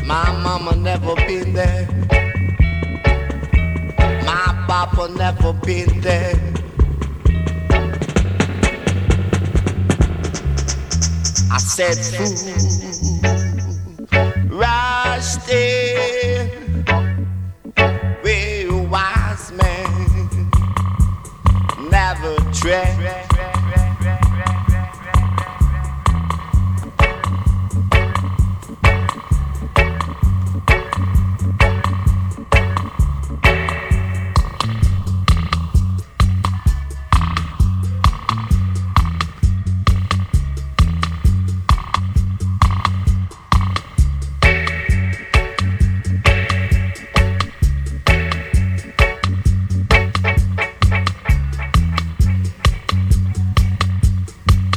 My mama never been there. My papa never been there. I said fool, rusted, where a wise man never tread.